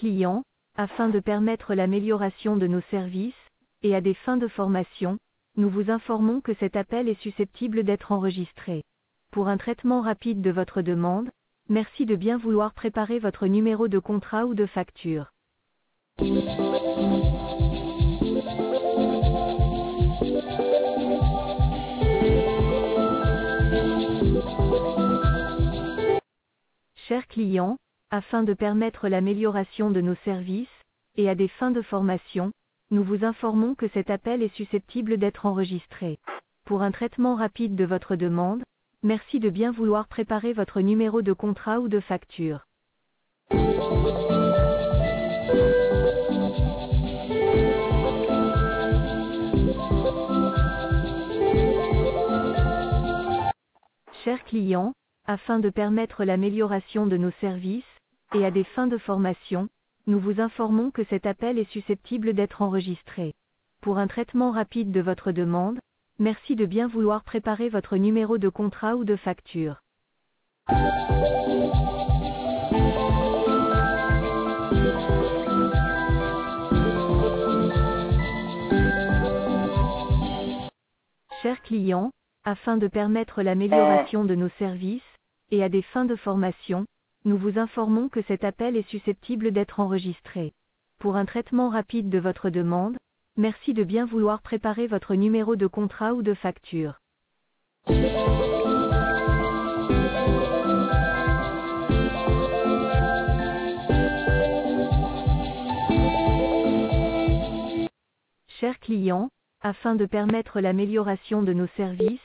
clients, afin de permettre l'amélioration de nos services, et à des fins de formation, nous vous informons que cet appel est susceptible d'être enregistré. Pour un traitement rapide de votre demande, merci de bien vouloir préparer votre numéro de contrat ou de facture. Chers clients, afin de permettre l'amélioration de nos services, et à des fins de formation, nous vous informons que cet appel est susceptible d'être enregistré. Pour un traitement rapide de votre demande, merci de bien vouloir préparer votre numéro de contrat ou de facture. Chers clients, afin de permettre l'amélioration de nos services, et à des fins de formation, nous vous informons que cet appel est susceptible d'être enregistré. Pour un traitement rapide de votre demande, merci de bien vouloir préparer votre numéro de contrat ou de facture. Chers clients, afin de permettre l'amélioration de nos services, et à des fins de formation, nous vous informons que cet appel est susceptible d'être enregistré. Pour un traitement rapide de votre demande, merci de bien vouloir préparer votre numéro de contrat ou de facture. Chers clients, afin de permettre l'amélioration de nos services,